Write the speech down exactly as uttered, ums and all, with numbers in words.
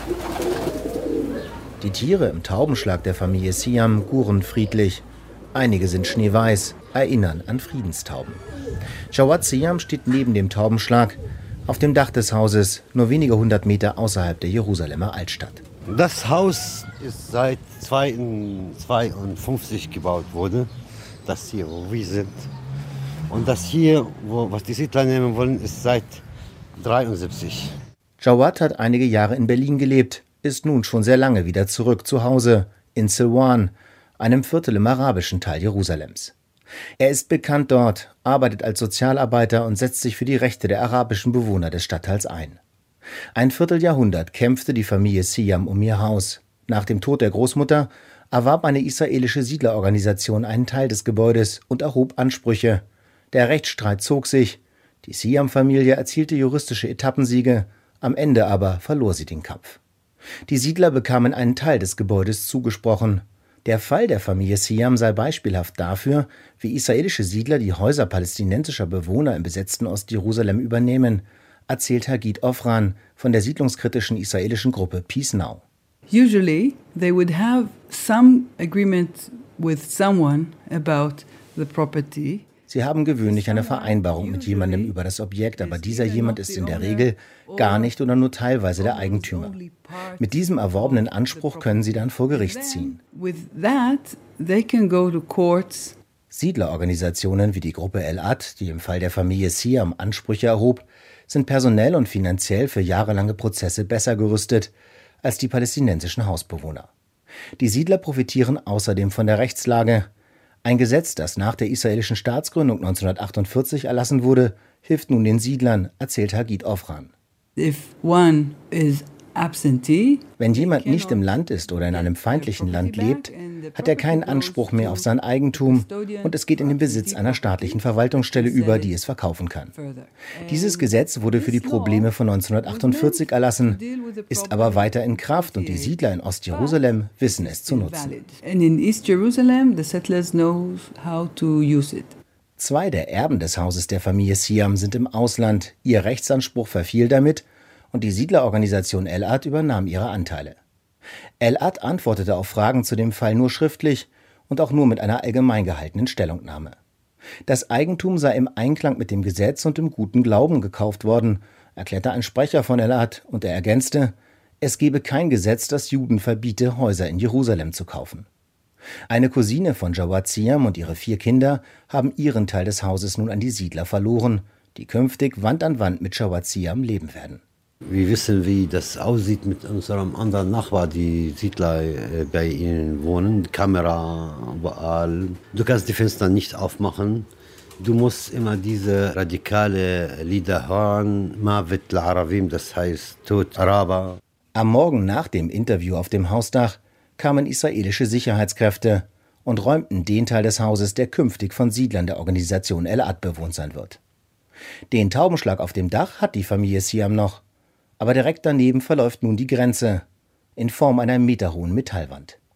Die Tiere im Taubenschlag der Familie Siam gurren friedlich. Einige sind schneeweiß, erinnern an Friedenstauben. Jawad Siam steht neben dem Taubenschlag auf dem Dach des Hauses, nur wenige hundert Meter außerhalb der Jerusalemer Altstadt. Das Haus ist seit neunzehnhundertzweiundfünfzig gebaut worden, das hier, wo wir sind. Und das hier, wo, was die Siedler nehmen wollen, ist seit neunzehnhundertdreiundsiebzig. Jawad hat einige Jahre in Berlin gelebt, ist nun schon sehr lange wieder zurück zu Hause in Silwan, einem Viertel im arabischen Teil Jerusalems. Er ist bekannt dort, arbeitet als Sozialarbeiter und setzt sich für die Rechte der arabischen Bewohner des Stadtteils ein. Ein Vierteljahrhundert kämpfte die Familie Siam um ihr Haus. Nach dem Tod der Großmutter erwarb eine israelische Siedlerorganisation einen Teil des Gebäudes und erhob Ansprüche. Der Rechtsstreit zog sich. Die Siam-Familie erzielte juristische Etappensiege, am Ende aber verlor sie den Kampf. Die Siedler bekamen einen Teil des Gebäudes zugesprochen. Der Fall der Familie Siam sei beispielhaft dafür, wie israelische Siedler die Häuser palästinensischer Bewohner im besetzten Ostjerusalem übernehmen, erzählt Hagit Ofran von der siedlungskritischen israelischen Gruppe Peace Now. Usually they would have some agreement with someone about the property. Sie haben gewöhnlich eine Vereinbarung mit jemandem über das Objekt, aber dieser jemand ist in der Regel gar nicht oder nur teilweise der Eigentümer. Mit diesem erworbenen Anspruch können sie dann vor Gericht ziehen. Siedlerorganisationen wie die Gruppe El-Ad, die im Fall der Familie Siam Ansprüche erhob, sind personell und finanziell für jahrelange Prozesse besser gerüstet als die palästinensischen Hausbewohner. Die Siedler profitieren außerdem von der Rechtslage. Ein Gesetz, das nach der israelischen Staatsgründung neunzehnhundertachtundvierzig erlassen wurde, hilft nun den Siedlern, erzählt Hagit Ofran. If one is absentee, wenn jemand nicht im Land ist oder in einem feindlichen Land lebt, hat er keinen Anspruch mehr auf sein Eigentum und es geht in den Besitz einer staatlichen Verwaltungsstelle über, die es verkaufen kann. Dieses Gesetz wurde für die Probleme von neunzehnhundertachtundvierzig erlassen, ist aber weiter in Kraft und die Siedler in Ostjerusalem wissen es zu nutzen. Zwei der Erben des Hauses der Familie Siam sind im Ausland. Ihr Rechtsanspruch verfiel damit und die Siedlerorganisation El-Ad übernahm ihre Anteile. El-Ad antwortete auf Fragen zu dem Fall nur schriftlich und auch nur mit einer allgemein gehaltenen Stellungnahme. Das Eigentum sei im Einklang mit dem Gesetz und im guten Glauben gekauft worden, erklärte ein Sprecher von El-Ad und er ergänzte, es gebe kein Gesetz, das Juden verbiete, Häuser in Jerusalem zu kaufen. Eine Cousine von Jawad Siam und ihre vier Kinder haben ihren Teil des Hauses nun an die Siedler verloren, die künftig Wand an Wand mit Jawad Siam leben werden. Wir wissen, wie das aussieht mit unserem anderen Nachbar, die Siedler äh, bei ihnen wohnen. Kamera überall. Du kannst die Fenster nicht aufmachen. Du musst immer diese radikale Lieder hören. Mawet al-Arabim, das heißt Tod Araber. Am Morgen nach dem Interview auf dem Hausdach kamen israelische Sicherheitskräfte und räumten den Teil des Hauses, der künftig von Siedlern der Organisation El-Ad bewohnt sein wird. Den Taubenschlag auf dem Dach hat die Familie Siam noch. Aber direkt daneben verläuft nun die Grenze in Form einer meterhohen Metallwand.